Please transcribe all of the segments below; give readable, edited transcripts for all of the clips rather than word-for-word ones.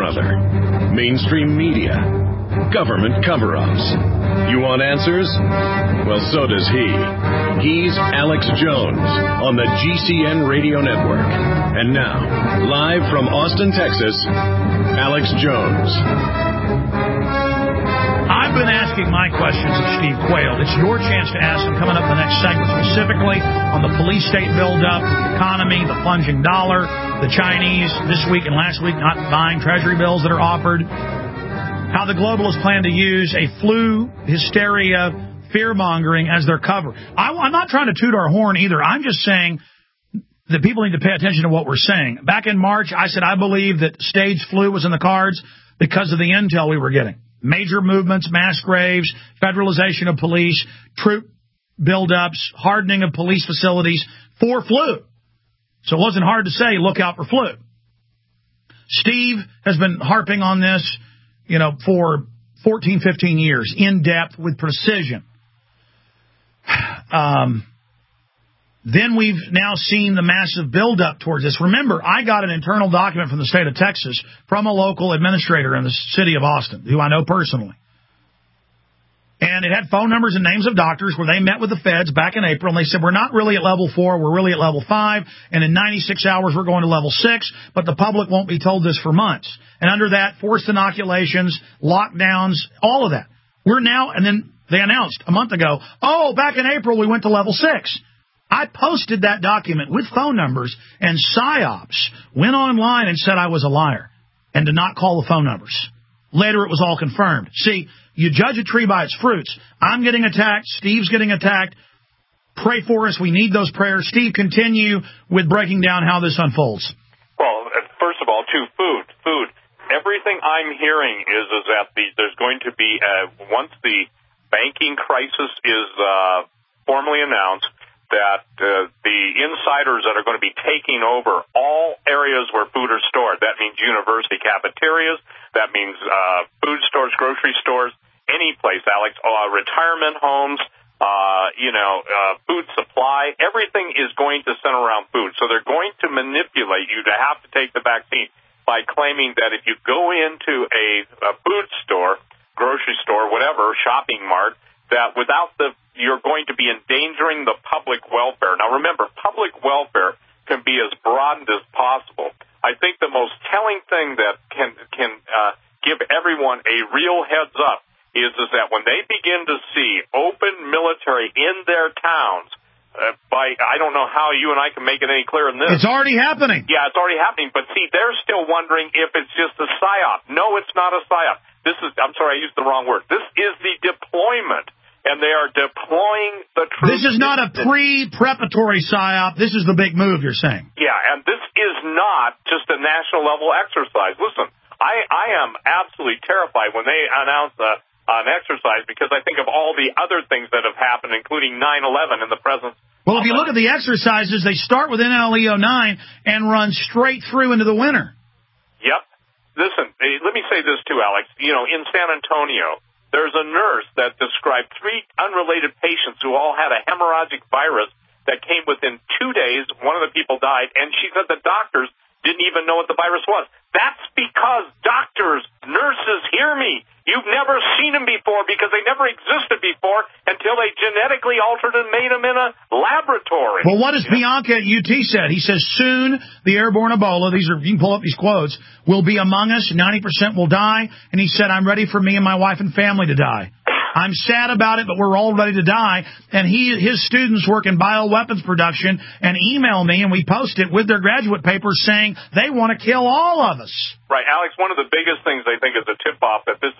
brother. Mainstream media. Government cover-ups. You want answers? Well, so does he. He's Alex Jones on the GCN Radio Network. And now, live from Austin, Texas, Alex Jones. I've been asking my questions of Steve Quayle. It's your chance to ask him coming up in the next segment, specifically on the police state buildup, the economy, the plunging dollar, the Chinese this week and last week not buying treasury bills that are offered, how the globalists plan to use a flu, hysteria, fear-mongering as their cover. I'm not trying to toot our horn either. I'm just saying that people need to pay attention to what we're saying. Back in March, I said I believe that stage flu was in the cards because of the intel we were getting. Major movements, mass graves, federalization of police, troop buildups, hardening of police facilities for flu. So it wasn't hard to say, look out for flu. Steve has been harping on this, for 14, 15 years, in depth, with precision. Then we've now seen the massive buildup towards this. Remember, I got an internal document from the state of Texas from a local administrator in the city of Austin, who I know personally. And it had phone numbers and names of doctors where they met with the feds back in April, and they said, we're not really at level 4, we're really at level 5, and in 96 hours we're going to level 6, but the public won't be told this for months. And under that, forced inoculations, lockdowns, all of that. We're now, and then they announced a month ago, back in April we went to level 6. I posted that document with phone numbers, and PSYOPs went online and said I was a liar and did not call the phone numbers. Later it was all confirmed. See, you judge a tree by its fruits. I'm getting attacked. Steve's getting attacked. Pray for us. We need those prayers. Steve, continue with breaking down how this unfolds. Well, first of all, food. Everything I'm hearing is that there's going to be, once the banking crisis is formally announced, that the insiders that are going to be taking over all areas where food are stored. That means university cafeterias. That means food stores, grocery stores, any place, Alex, retirement homes, food supply. Everything is going to center around food. So they're going to manipulate you to have to take the vaccine by claiming that if you go into a food store, grocery store, whatever, shopping mart, that you're going to be endangering the public welfare. Now, remember, public welfare can be as broadened as possible. I think the most telling thing that can give everyone a real heads up is that when they begin to see open military in their towns, I don't know how you and I can make it any clearer than this. It's already happening. Yeah, it's already happening. But see, they're still wondering if it's just a psyop. No, it's not a psyop. I'm sorry, I used the wrong word. This is the deployment. And they are deploying the troops. This is not a pre-preparatory psyop. This is the big move, you're saying. Yeah, and this is not just a national-level exercise. Listen, I am absolutely terrified when they announce an exercise because I think of all the other things that have happened, including 9/11 in the presence. Well, if you look at the exercises, they start with NLEO 9 and run straight through into the winter. Yep. Listen, let me say this too, Alex. In San Antonio, there's a nurse that described 3 unrelated patients who all had a hemorrhagic virus that came within 2 days. One of the people died, and she said the doctors didn't even know what the virus was. That's because doctors, nurses, hear me. You've never seen them before because they never existed before until they genetically altered and made them in a laboratory. Well, what has Bianca at UT said? He says, soon the airborne Ebola, you can pull up these quotes, will be among us. 90% will die. And he said, I'm ready for me and my wife and family to die. I'm sad about it, but we're all ready to die. And his students work in bioweapons production and email me, and we post it with their graduate papers saying they want to kill all of us. Right, Alex, one of the biggest things I think is a tip-off that this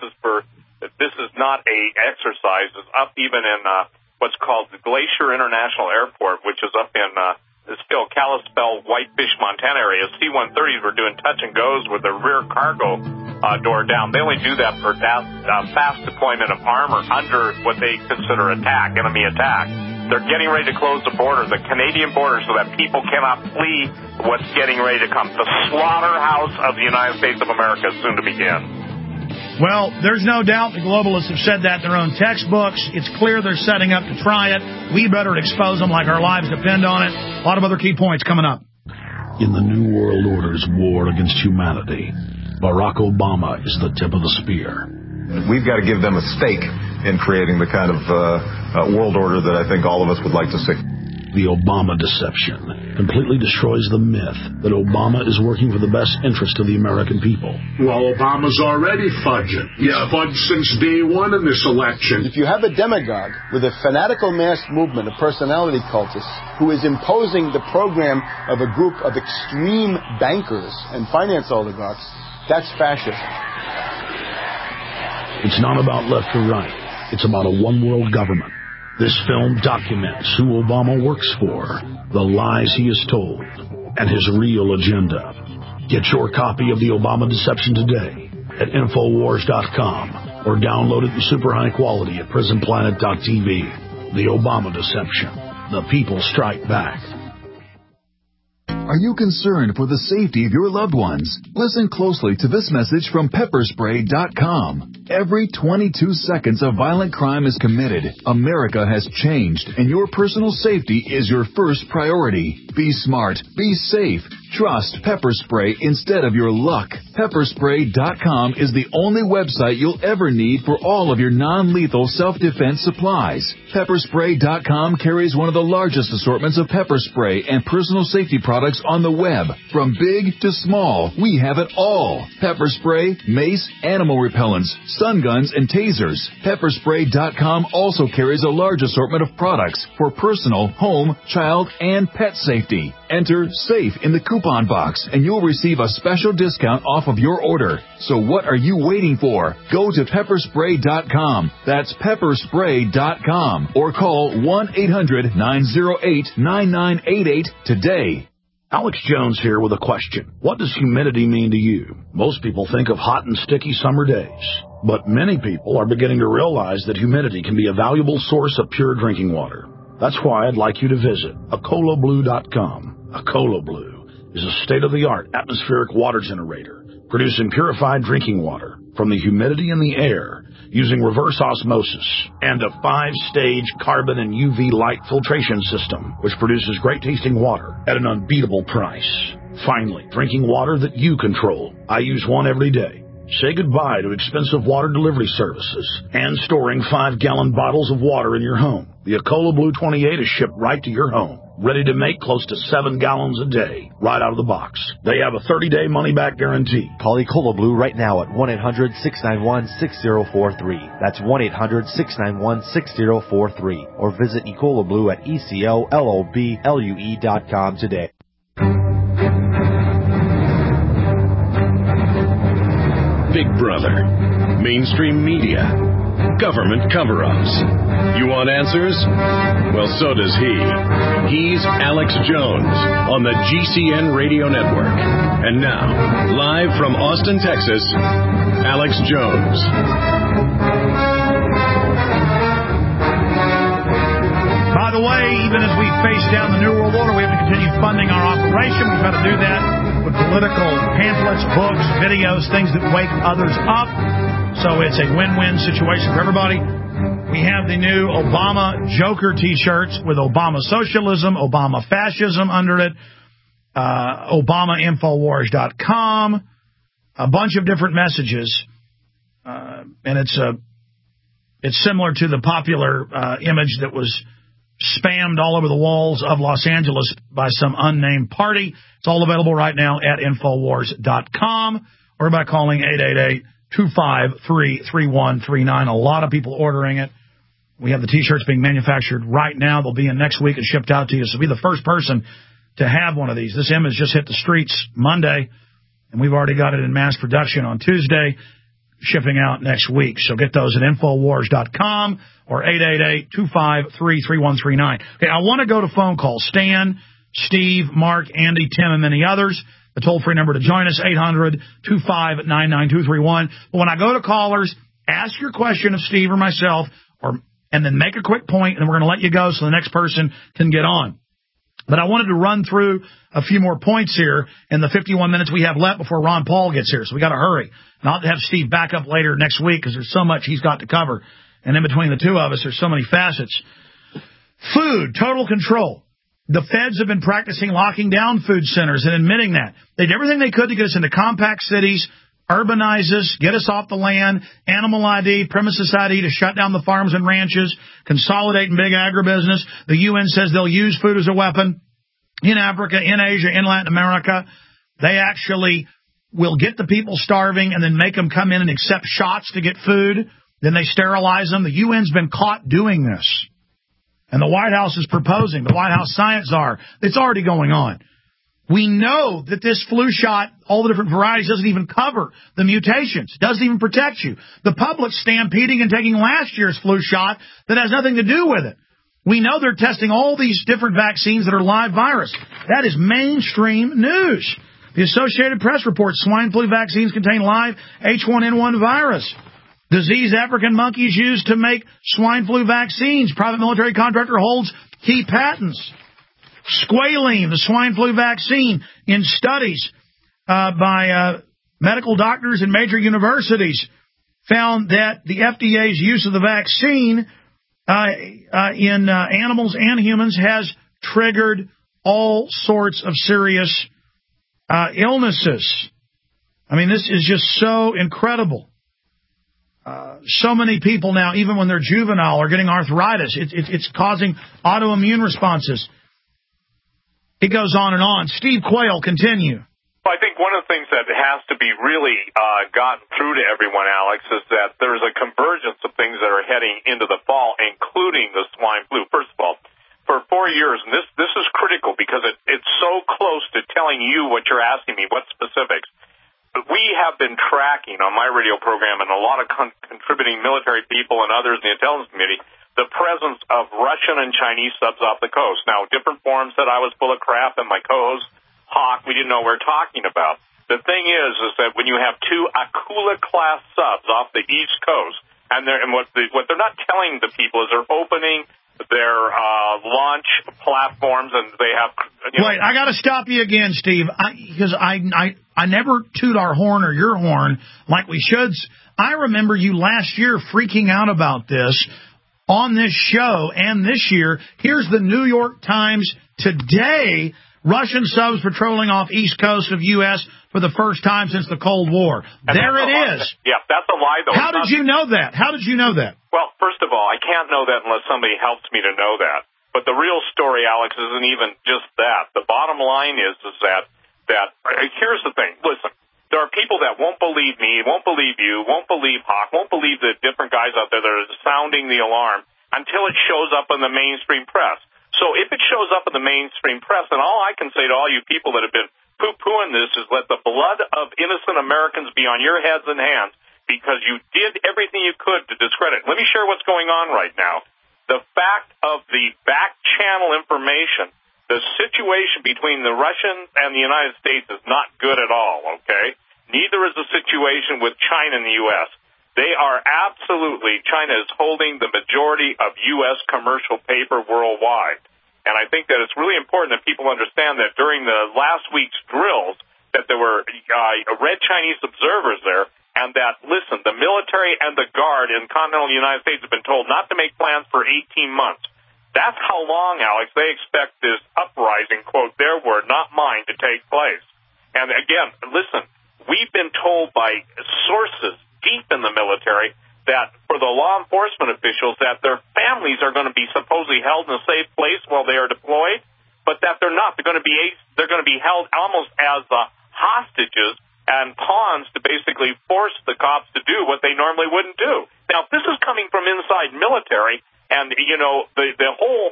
is not a exercise is up even in what's called the Glacier International Airport, which is up in still Kalispell, Whitefish, Montana area. C-130s were doing touch and goes with the rear cargo door down. They only do that for fast deployment of armor under what they consider enemy attack. They're getting ready to close the border, the Canadian border, so that people cannot flee what's getting ready to come. The slaughterhouse of the United States of America is soon to begin. Well, there's no doubt the globalists have said that in their own textbooks. It's clear they're setting up to try it. We better expose them like our lives depend on it. A lot of other key points coming up. In the New World Order's war against humanity, Barack Obama is the tip of the spear. We've got to give them a stake in creating the kind of world order that I think all of us would like to see. The Obama deception completely destroys the myth that Obama is working for the best interest of the American people. Well, Obama's already fudging. He's fudged since day one in this election. If you have a demagogue with a fanatical mass movement of personality cultists who is imposing the program of a group of extreme bankers and finance oligarchs, that's fascism. It's not about left or right. It's about a one-world government. This film documents who Obama works for, the lies he has told, and his real agenda. Get your copy of The Obama Deception today at Infowars.com or download it in super high quality at PrisonPlanet.tv. The Obama Deception. The people strike back. Are you concerned for the safety of your loved ones? Listen closely to this message from Pepperspray.com. Every 22 seconds a violent crime is committed. America has changed, and your personal safety is your first priority. Be smart. Be safe. Trust Pepper Spray instead of your luck. Pepperspray.com is the only website you'll ever need for all of your non-lethal self-defense supplies. Pepperspray.com carries one of the largest assortments of pepper spray and personal safety products on the web. From big to small, we have it all. Pepper spray, mace, animal repellents, stun guns, and tasers. Pepperspray.com also carries a large assortment of products for personal, home, child, and pet safety. Enter SAFE in the coupon box, and you'll receive a special discount off of your order. So what are you waiting for? Go to Pepperspray.com. That's Pepperspray.com. Or call 1-800-908-9988 today. Alex Jones here with a question. What does humidity mean to you? Most people think of hot and sticky summer days, but many people are beginning to realize that humidity can be a valuable source of pure drinking water. That's why I'd like you to visit AcolaBlue.com. Acola Blue is a state-of-the-art atmospheric water generator, producing purified drinking water from the humidity in the air using reverse osmosis and a 5-stage carbon and UV light filtration system, which produces great-tasting water at an unbeatable price. Finally, drinking water that you control. I use one every day. Say goodbye to expensive water delivery services and storing 5-gallon bottles of water in your home. The Acola Blue 28 is shipped right to your home, ready to make close to 7 gallons a day, right out of the box. They have a 30-day money-back guarantee. Call Ecola Blue right now at 1-800-691-6043. That's 1-800-691-6043. Or visit Ecola Blue at ECOLOBLUE.com today. Big Brother, mainstream media, government cover-ups. You want answers? Well, so does he. He's Alex Jones on the GCN Radio Network. And now, live from Austin, Texas, Alex Jones. By the way, even as we face down the New World Order, we have to continue funding our operation. We've got to do that with political pamphlets, books, videos, things that wake others up. So it's a win-win situation for everybody. We have the new Obama Joker T-shirts with Obama Socialism, Obama Fascism under it, ObamaInfowars.com, a bunch of different messages, and it's similar to the popular image that was spammed all over the walls of Los Angeles by some unnamed party. It's all available right now at Infowars.com or by calling 888-253-3139. A lot of people ordering it. We have the T-shirts being manufactured right now. They'll be in next week and shipped out to you. So be the first person to have one of these. This image just hit the streets Monday, and we've already got it in mass production on Tuesday, shipping out next week. So get those at Infowars.com or 888-253-3139. Okay, I want to go to phone calls. Stan, Steve, Mark, Andy, Tim, and many others. The toll-free number to join us, 800-259-9231. But when I go to callers, ask your question of Steve or myself, and then make a quick point, and then we're going to let you go so the next person can get on. But I wanted to run through a few more points here in the 51 minutes we have left before Ron Paul gets here, so we got to hurry. And I'll have Steve back up later next week because there's so much he's got to cover. And in between the two of us, there's so many facets. Food, total control. The feds have been practicing locking down food centers and admitting that. They did everything they could to get us into compact cities, urbanize us, get us off the land, animal ID, premises ID to shut down the farms and ranches, consolidate in big agribusiness. The UN says they'll use food as a weapon in Africa, in Asia, in Latin America. They actually will get the people starving and then make them come in and accept shots to get food. Then they sterilize them. The UN's been caught doing this. And the White House is proposing, the White House science czar, it's already going on. We know that this flu shot, all the different varieties, doesn't even cover the mutations, doesn't even protect you. The public's stampeding and taking last year's flu shot that has nothing to do with it. We know they're testing all these different vaccines that are live virus. That is mainstream news. The Associated Press reports swine flu vaccines contain live H1N1 virus. Diseased African monkeys used to make swine flu vaccines. Private military contractor holds key patents. Squalene, the swine flu vaccine, in studies by medical doctors in major universities, found that the FDA's use of the vaccine in animals and humans has triggered all sorts of serious illnesses. I mean, this is just so incredible. So many people now, even when they're juvenile, are getting arthritis. It's causing autoimmune responses. It goes on and on. Steve Quayle, continue. Well, I think one of the things that has to be really gotten through to everyone, Alex, is that there's a convergence of things that are heading into the fall, including the swine flu. First of all, for 4 years, and this is critical because it's so close to telling you what you're asking me, what specifics. We have been tracking on my radio program and a lot of contributing military people and others in the intelligence community the presence of Russian and Chinese subs off the coast. Now, different forums said I was full of crap, and my co-host, Hawk, we didn't know what we were talking about. The thing is that when you have two Akula-class subs off the East Coast, and what they're not telling the people is they're opening their launch platforms, and they have... Wait, I got to stop you again, Steve, because I never toot our horn or your horn like we should. I remember you last year freaking out about this on this show, and this year, here's the New York Times today, Russian subs patrolling off East Coast of U.S. for the first time since the Cold War. And there it is. Yeah, that's a lie, though. How did you know that? How did you know that? Well, first of all, I can't know that unless somebody helps me to know that. But the real story, Alex, isn't even just that. The bottom line is that here's the thing. Listen, there are people that won't believe me, won't believe you, won't believe Hawk, won't believe the different guys out there that are sounding the alarm until it shows up in the mainstream press. So if it shows up in the mainstream press, then all I can say to all you people that have been poo-pooing this is let the blood of innocent Americans be on your heads and hands because you did everything you could to discredit. Let me share what's going on right now. The fact of the back channel information, the situation between the Russians and the United States is not good at all, okay? Neither is the situation with China and the U.S. They are absolutely, China is holding the majority of U.S. commercial paper worldwide. And I think that it's really important that people understand that during the last week's drills that there were red Chinese observers there, and that, listen, the military and the Guard in continental United States have been told not to make plans for 18 months. That's how long, Alex, they expect this uprising, quote, their word, not mine, to take place. And again, listen, we've been told by sources deep in the military that for the law enforcement officials that their families are going to be supposedly held in a safe place while they are deployed, but that they're not. They're going to be held almost as hostages and pawns to basically force the cops to do what they normally wouldn't do. Now, if this is coming from inside military, and, you know, the whole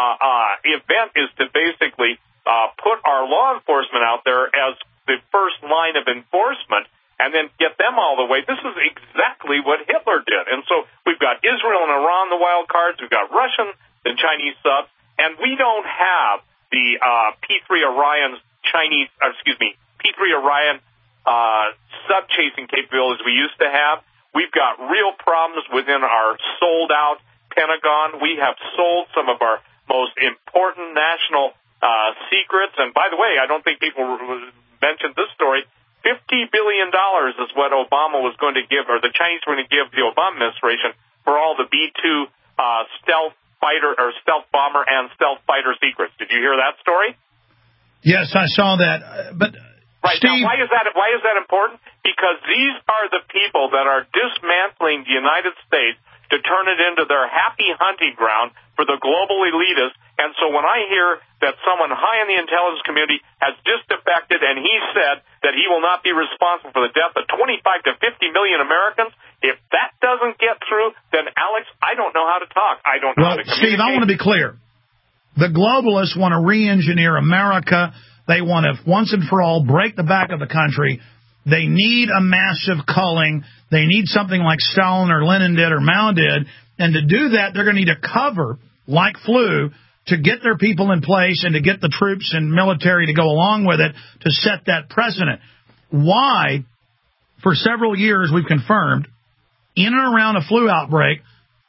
event is to basically put our law enforcement out there as the first line of enforcement and then get them all the way. This is exactly what Hitler did. And so we've got Israel and Iran, the wild cards. We've got Russian and Chinese subs. And we don't have the P-3 Orion P-3 Orion sub-chasing capabilities we used to have. We've got real problems within our sold-out Pentagon. We have sold some of our most important national secrets. And by the way, I don't think people mentioned this story. $50 billion is what Obama was going to give, or the Chinese were going to give the Obama administration for all the B-2 stealth fighter or stealth bomber and stealth fighter secrets. Did you hear that story? Yes, I saw that. But Right. Steve, now, why is that important? Because these are the people that are dismantling the United States to turn it into their happy hunting ground for the global elitists. And so when I hear that someone high in the intelligence community has just defected and he said that he will not be responsible for the death of 25 to 50 million Americans, if that doesn't get through, then, Alex, I don't know how to talk. I don't know how to communicate. Steve, I want to be clear. The globalists want to re-engineer America. They want to, once and for all, break the back of the country. They need a massive culling. They need something like Stalin or Lenin did or Mao did. And to do that, they're going to need a cover, like flu, to get their people in place and to get the troops and military to go along with it to set that precedent. Why, for several years, we've confirmed, in and around a flu outbreak,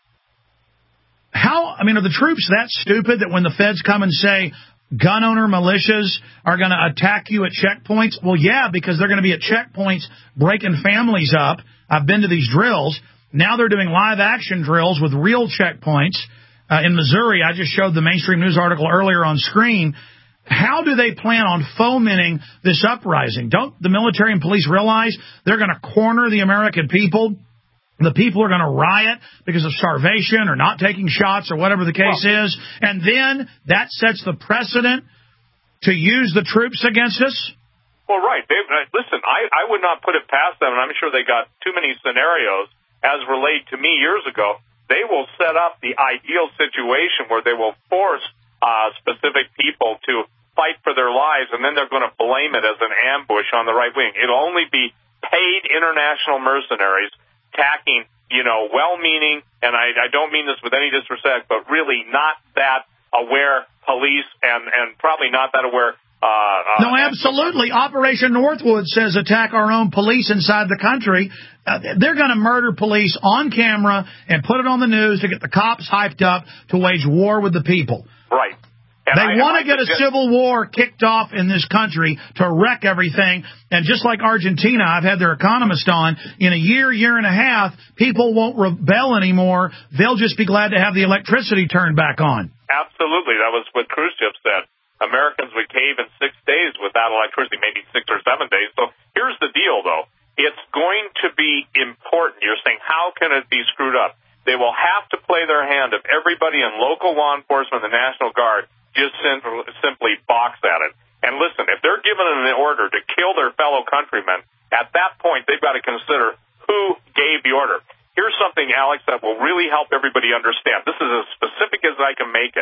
are the troops that stupid that when the feds come and say gun owner militias are going to attack you at checkpoints? Well, yeah, because they're going to be at checkpoints breaking families up. I've been to these drills. Now they're doing live action drills with real checkpoints. In Missouri, I just showed the mainstream news article earlier on screen. How do they plan on fomenting this uprising? Don't the military and police realize they're going to corner the American people? The people are going to riot because of starvation or not taking shots or whatever the case is. And then that sets the precedent to use the troops against us? Well, right. Listen, I would not put it past them, and I'm sure they got too many scenarios as relayed to me years ago. They will set up the ideal situation where they will force specific people to fight for their lives, and then they're going to blame it as an ambush on the right wing. It'll only be paid international mercenaries attacking, well-meaning, and I don't mean this with any disrespect, but really not that aware police and probably not that aware. No, absolutely. Operation Northwood says attack our own police inside the country. They're going to murder police on camera and put it on the news to get the cops hyped up to wage war with the people. Right. And they want to get a civil war kicked off in this country to wreck everything. And just like Argentina, I've had their economist on, in a year and a half, people won't rebel anymore. They'll just be glad to have the electricity turned back on. Absolutely. That was what Khrushchev said. Americans would cave in 6 days without electricity, maybe 6 or 7 days. So here's the deal, though. It's going to be important. You're saying, how can it be screwed up? They will have to play their hand if everybody in local law enforcement, the National Guard, just simply box at it. And listen, if they're given an order to kill their fellow countrymen, at that point they've got to consider who gave the order. Here's something, Alex, that will really help everybody understand. This is as specific as I can make it.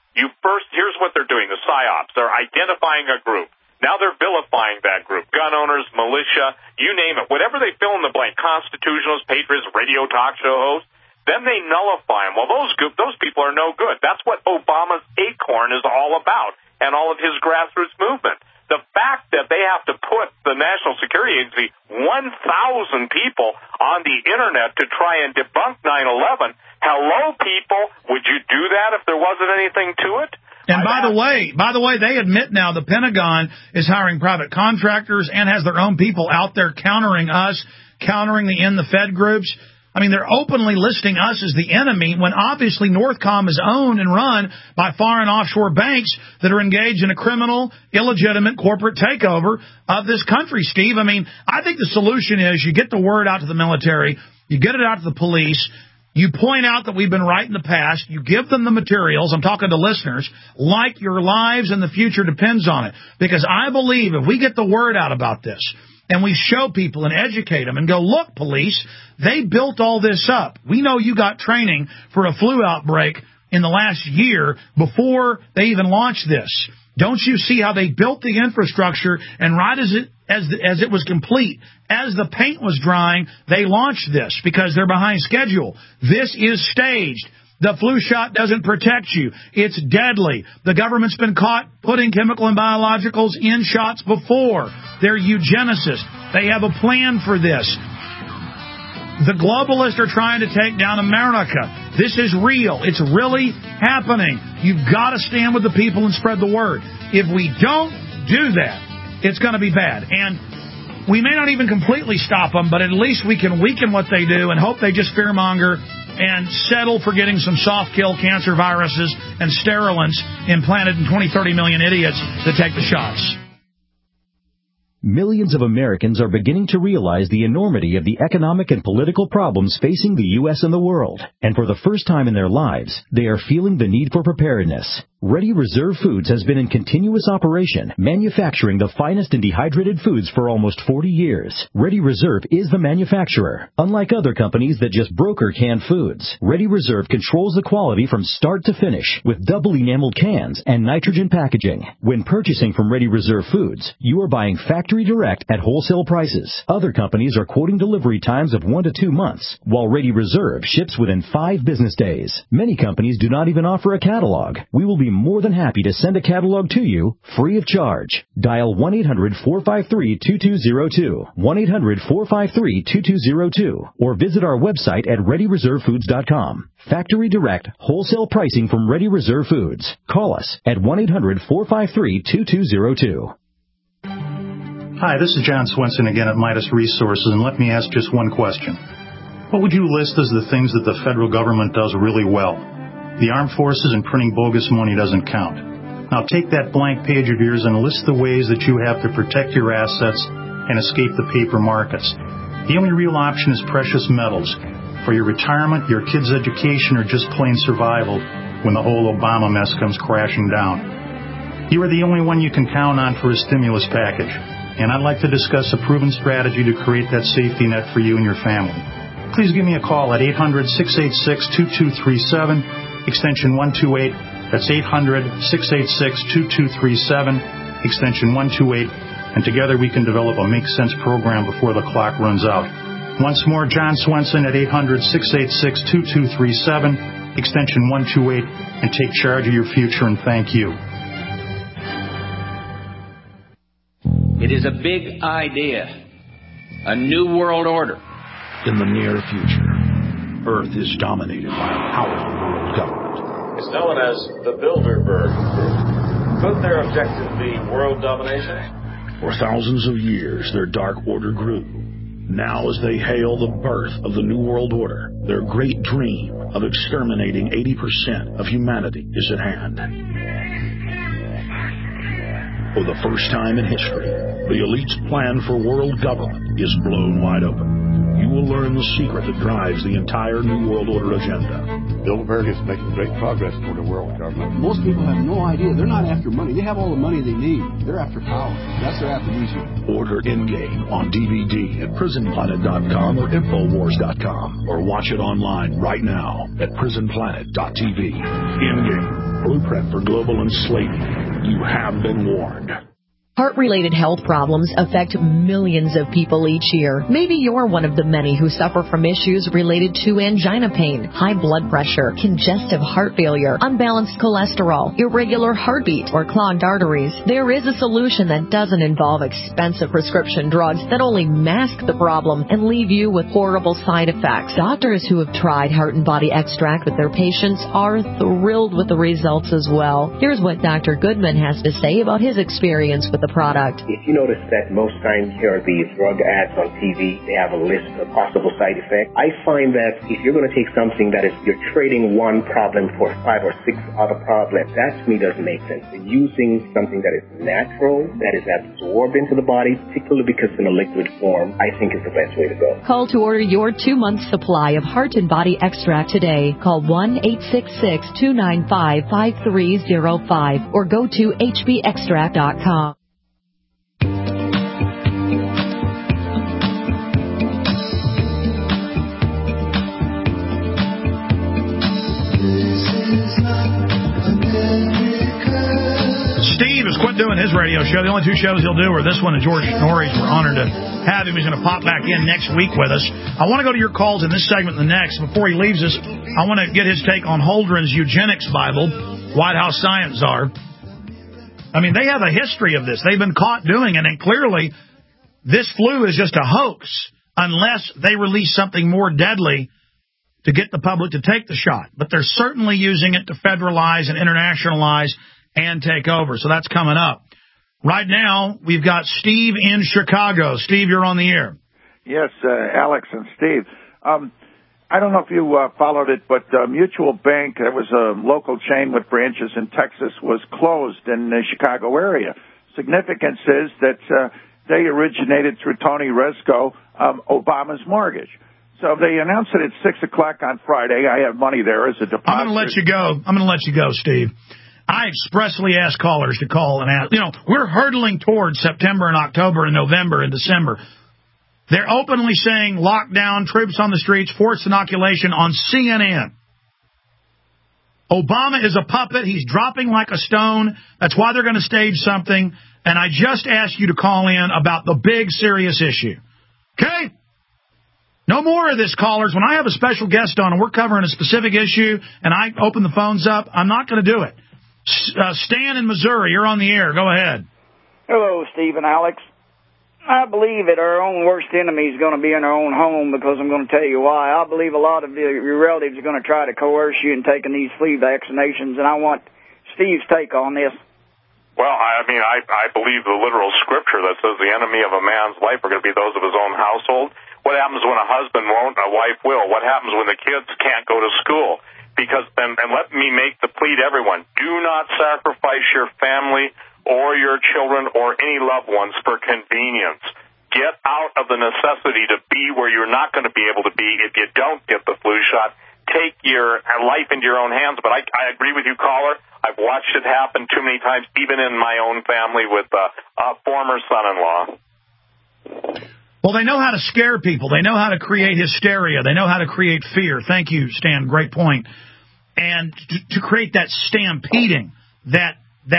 Here's what they're doing, the PSYOPs. They're identifying a group. Now they're vilifying that group. Gun owners, militia, you name it. Whatever they fill in the blank, constitutionalists, patriots, radio talk show hosts, then they nullify them. Well, those people are no good. That's what Obama's ACORN is all about and all of his grassroots movement. The fact that they have to put the National Security Agency, 1,000 people on the Internet to try and debunk 9/11, hello, people, would you do that if there wasn't anything to it? And by the way, they admit now the Pentagon is hiring private contractors and has their own people out there countering us, countering the In the Fed groups. I mean, they're openly listing us as the enemy when obviously Northcom is owned and run by foreign offshore banks that are engaged in a criminal, illegitimate corporate takeover of this country, Steve. I mean, I think the solution is you get the word out to the military, you get it out to the police, you point out that we've been right in the past, you give them the materials, I'm talking to listeners, like your lives and the future depends on it. Because I believe if we get the word out about this, and we show people and educate them and go, look, police, they built all this up. We know you got training for a flu outbreak in the last year before they even launched this. Don't you see how they built the infrastructure, and right as it was complete, as the paint was drying, they launched this because they're behind schedule. This is staged. The flu shot doesn't protect you. It's deadly. The government's been caught putting chemical and biologicals in shots before. They're eugenicists. They have a plan for this. The globalists are trying to take down America. This is real. It's really happening. You've got to stand with the people and spread the word. If we don't do that, it's going to be bad. And we may not even completely stop them, but at least we can weaken what they do and hope they just fearmonger and settle for getting some soft-kill cancer viruses and sterilants implanted in 20, 30 million idiots that take the shots. Millions of Americans are beginning to realize the enormity of the economic and political problems facing the U.S. and the world. And for the first time in their lives, they are feeling the need for preparedness. Ready Reserve Foods has been in continuous operation, manufacturing the finest in dehydrated foods for almost 40 years. Ready Reserve is the manufacturer. Unlike other companies that just broker canned foods, Ready Reserve controls the quality from start to finish with double enameled cans and nitrogen packaging. When purchasing from Ready Reserve Foods, you are buying factory direct at wholesale prices. Other companies are quoting delivery times of 1 to 2 months, while Ready Reserve ships within 5 business days. Many companies do not even offer a catalog. We will be more than happy to send a catalog to you free of charge. Dial 1-800-453-2202, 1-800-453-2202, or visit our website at ReadyReserveFoods.com. Factory direct, wholesale pricing from Ready Reserve Foods. Call us at 1-800-453-2202. Hi, this is John Swenson again at Midas Resources, and let me ask just one question. What would you list as the things that the federal government does really well? The armed forces and printing bogus money doesn't count. Now take that blank page of yours and list the ways that you have to protect your assets and escape the paper markets. The only real option is precious metals. For your retirement, your kids' education, or just plain survival when the whole Obama mess comes crashing down. You are the only one you can count on for a stimulus package. And I'd like to discuss a proven strategy to create that safety net for you and your family. Please give me a call at 800-686-2237. Extension 128, that's 800-686-2237, extension 128, and together we can develop a Make Sense program before the clock runs out. Once more, John Swenson at 800-686-2237, extension 128, and take charge of your future, and thank you. It is a big idea, a new world order. In the near future, Earth is dominated by a powerful world government. It's known as the Bilderberg Group. Could their objective be world domination? For thousands of years, their dark order grew. Now, as they hail the birth of the New World Order, their great dream of exterminating 80% of humanity is at hand. For the first time in history, the elite's plan for world government is blown wide open. You will learn the secret that drives the entire New World Order agenda. Bilderberg is making great progress toward a world government. Most people have no idea. They're not after money. They have all the money they need. They're after power. That's their attribution. Order Endgame on DVD at PrisonPlanet.com or Infowars.com, or watch it online right now at PrisonPlanet.tv. Endgame, blueprint for global enslavement. You have been warned. Heart-related health problems affect millions of people each year. Maybe you're one of the many who suffer from issues related to angina pain, high blood pressure, congestive heart failure, unbalanced cholesterol, irregular heartbeat, or clogged arteries. There is a solution that doesn't involve expensive prescription drugs that only mask the problem and leave you with horrible side effects. Doctors who have tried Heart and Body Extract with their patients are thrilled with the results as well. Here's what Dr. Goodman has to say about his experience with the product. If you notice that most times here are these drug ads on TV, they have a list of possible side effects. I find that if you're going to take something that is, you're trading one problem for 5 or 6 other problems, that to me doesn't make sense. But using something that is natural, that is absorbed into the body, particularly because it's in a liquid form, I think is the best way to go. Call to order your 2-month supply of Heart and Body Extract today. Call 1-866-295-5305 or go to hbextract.com. Steve has quit doing his radio show. The only 2 shows he'll do are this one and George Norrie's. We're honored to have him. He's going to pop back in next week with us. I want to go to your calls in this segment and the next. Before he leaves us, I want to get his take on Holdren's Eugenics Bible, White House Science Czar. I mean, they have a history of this. They've been caught doing it, and clearly this flu is just a hoax unless they release something more deadly to get the public to take the shot. But they're certainly using it to federalize and internationalize and take over. So that's coming up. Right now, we've got Steve in Chicago. Steve, you're on the air. Yes, Alex and Steve. I don't know if you followed it, but Mutual Bank, that was a local chain with branches in Texas, was closed in the Chicago area. Significance is that they originated through Tony Rezko, Obama's mortgage. So they announced it at 6 o'clock on Friday. I have money there as a deposit. I'm going to let you go, Steve. I expressly asked callers to call and ask. We're hurtling towards September and October and November and December. They're openly saying lockdown, troops on the streets, forced inoculation on CNN. Obama is a puppet. He's dropping like a stone. That's why they're going to stage something. And I just asked you to call in about the big, serious issue. Okay? No more of this, callers. When I have a special guest on and we're covering a specific issue and I open the phones up, I'm not going to do it. Stan in Missouri, you're on the air. Go ahead. Hello, Steve and Alex. I believe that our own worst enemy is going to be in our own home, because I'm going to tell you why. I believe a lot of your relatives are going to try to coerce you in taking these flu vaccinations, and I want Steve's take on this. Well, I believe the literal scripture that says the enemy of a man's life are going to be those of his own household. What happens when a husband won't, a wife will? What happens when the kids can't go to school? Because, and let me make the plea to everyone, do not sacrifice your family or your children or any loved ones for convenience. Get out of the necessity to be where you're not going to be able to be if you don't get the flu shot. Take your life into your own hands. But I agree with you, caller. I've watched it happen too many times, even in my own family with a former son-in-law. Well, they know how to scare people. They know how to create hysteria. They know how to create fear. Thank you, Stan. Great point. And to create that stampeding, that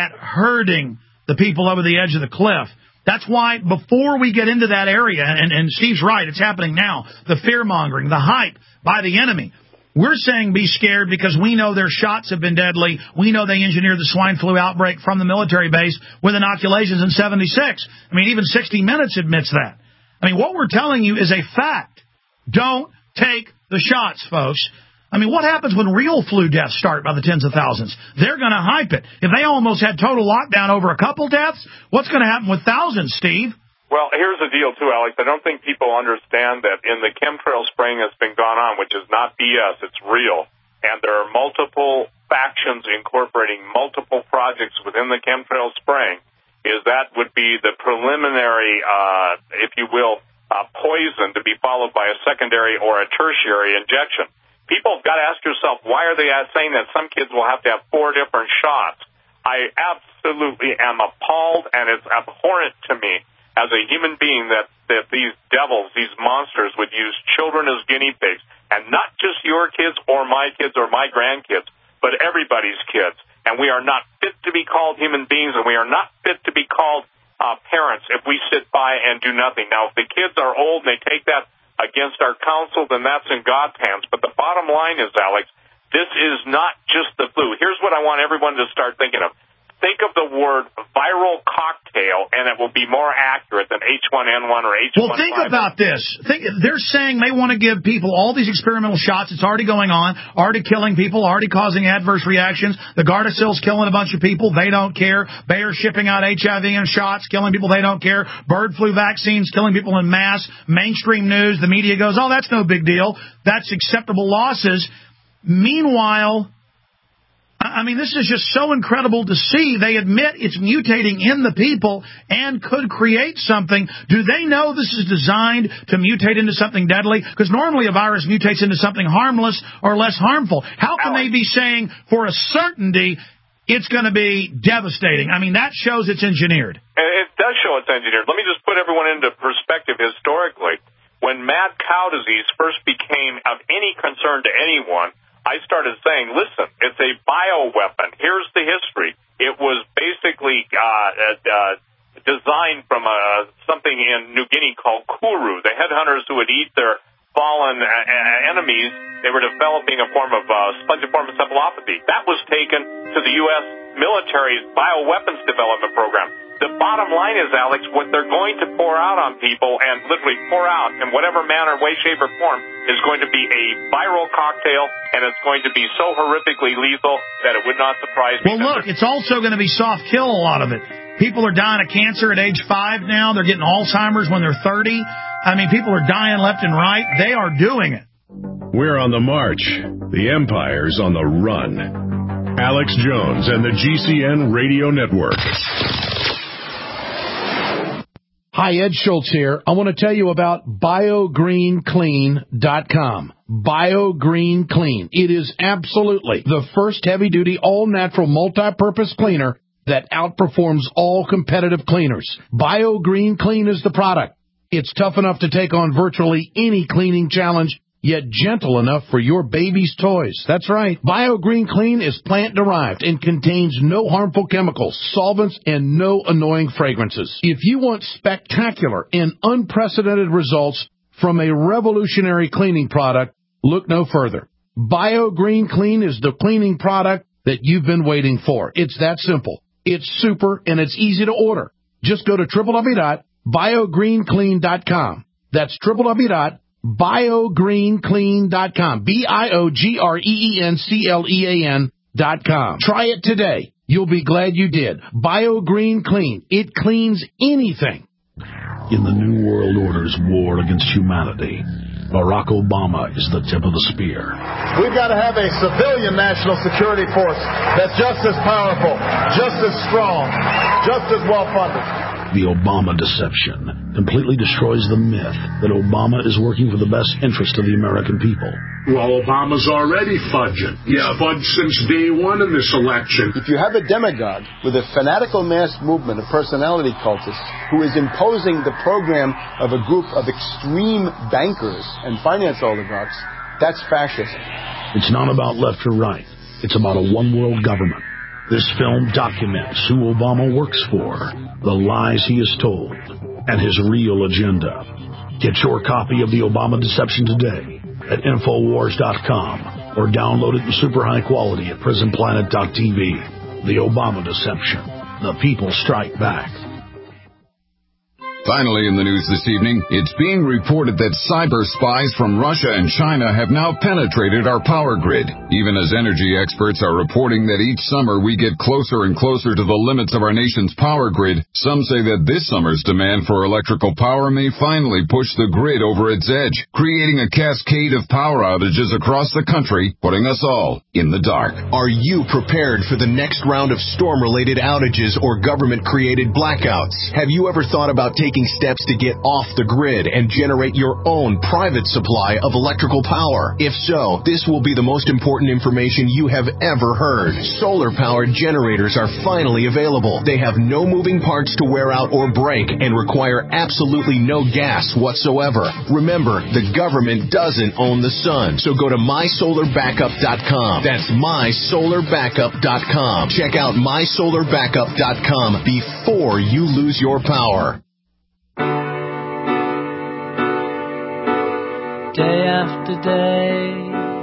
herding the people over the edge of the cliff. That's why before we get into that area, and Steve's right, it's happening now, the fear-mongering, the hype by the enemy. We're saying be scared because we know their shots have been deadly. We know they engineered the swine flu outbreak from the military base with inoculations in 76. I mean, even 60 Minutes admits that. I mean, what we're telling you is a fact. Don't take the shots, folks. I mean, what happens when real flu deaths start by the tens of thousands? They're going to hype it. If they almost had total lockdown over a couple deaths, what's going to happen with thousands, Steve? Well, here's the deal, too, Alex. I don't think people understand that in the chemtrail spraying that's been gone on, which is not BS, it's real, and there are multiple factions incorporating multiple projects within the chemtrail spraying, is that would be the preliminary, if you will, poison to be followed by a secondary or a tertiary injection. People have got to ask yourself, why are they saying that some kids will have to have 4 different shots? I absolutely am appalled, and it's abhorrent to me as a human being that these devils, these monsters, would use children as guinea pigs, and not just your kids or my grandkids, but everybody's kids. And we are not fit to be called human beings, and we are not fit to be called parents if we sit by and do nothing. Now, if the kids are old and they take that against our counsel, then that's in God's hands. But the bottom line is, Alex, this is not just the flu. Here's what I want everyone to start thinking of. Think of the word viral cocktail, and it will be more accurate than H1N1 or H1N5. Well, think about this. They're saying they want to give people all these experimental shots. It's already going on, already killing people, already causing adverse reactions. The Gardasil's killing a bunch of people. They don't care. Bayer's shipping out HIV and shots, killing people. They don't care. Bird flu vaccines, killing people in mass. Mainstream news, the media goes, oh, that's no big deal. That's acceptable losses. Meanwhile, I mean, this is just so incredible to see. They admit it's mutating in the people and could create something. Do they know this is designed to mutate into something deadly? Because normally a virus mutates into something harmless or less harmful. How can they be saying for a certainty it's going to be devastating? I mean, that shows it's engineered. It does show it's engineered. Let me just put everyone into perspective historically. When mad cow disease first became of any concern to anyone, I started saying, listen, it's a bioweapon. Here's the history. It was basically designed from something in New Guinea called Kuru. The headhunters who would eat their fallen enemies, they were developing a form of spongiform encephalopathy. That was taken to the U.S. military's bioweapons development program. The bottom line is, Alex, what they're going to pour out on people, and literally pour out in whatever manner, way, shape, or form, is going to be a viral cocktail, and it's going to be so horrifically lethal that it would not surprise me. Well, look, it's also going to be soft kill, a lot of it. People are dying of cancer at age 5 now. They're getting Alzheimer's when they're 30. I mean, people are dying left and right. They are doing it. We're on the march. The empire's on the run. Alex Jones and the GCN Radio Network. Hi, Ed Schultz here. I want to tell you about BioGreenClean.com. BioGreen Clean. It is absolutely the first heavy-duty, all-natural, multi-purpose cleaner that outperforms all competitive cleaners. BioGreen Clean is the product. It's tough enough to take on virtually any cleaning challenge, yet gentle enough for your baby's toys. That's right. BioGreen Clean is plant-derived and contains no harmful chemicals, solvents, and no annoying fragrances. If you want spectacular and unprecedented results from a revolutionary cleaning product, look no further. BioGreen Clean is the cleaning product that you've been waiting for. It's that simple. It's super, and it's easy to order. Just go to www.biogreenclean.com. That's www.biogreenclean.com. BIOGREENCLEAN.com. Try it today. You'll be glad you did. BioGreen Clean. It cleans anything. In the New World Order's war against humanity, Barack Obama is the tip of the spear. We've got to have a civilian national security force that's just as powerful, just as strong, just as well-funded. The Obama deception completely destroys the myth that Obama is working for the best interest of the American people. Well, Obama's already fudging. He's fudged since day one in this election. If you have a demagogue with a fanatical mass movement of personality cultists who is imposing the program of a group of extreme bankers and finance oligarchs, that's fascism. It's not about left or right. It's about a one-world government. This film documents who Obama works for, the lies he has told, and his real agenda. Get your copy of The Obama Deception today at Infowars.com or download it in super high quality at PrisonPlanet.tv. The Obama Deception. The people strike back. Finally in the news this evening, it's being reported that cyber spies from Russia and China have now penetrated our power grid. Even as energy experts are reporting that each summer we get closer and closer to the limits of our nation's power grid, some say that this summer's demand for electrical power may finally push the grid over its edge, creating a cascade of power outages across the country, putting us all in the dark. Are you prepared for the next round of storm-related outages or government-created blackouts? Have you ever thought about taking steps to get off the grid and generate your own private supply of electrical power? If so, this will be the most important information you have ever heard. Solar-powered generators are finally available. They have no moving parts to wear out or break and require absolutely no gas whatsoever. Remember, the government doesn't own the sun, so go to mysolarbackup.com. That's mysolarbackup.com. Check out mysolarbackup.com before you lose your power. Day after day,